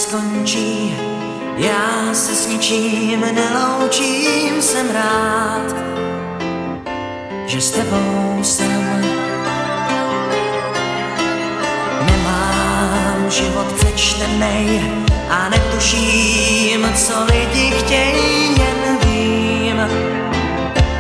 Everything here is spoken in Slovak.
skončí, já se s ničím neloučím, jsem rád, že s tebou jsem. Nemám život přečtenej a netuším, co lidi chtějí, jen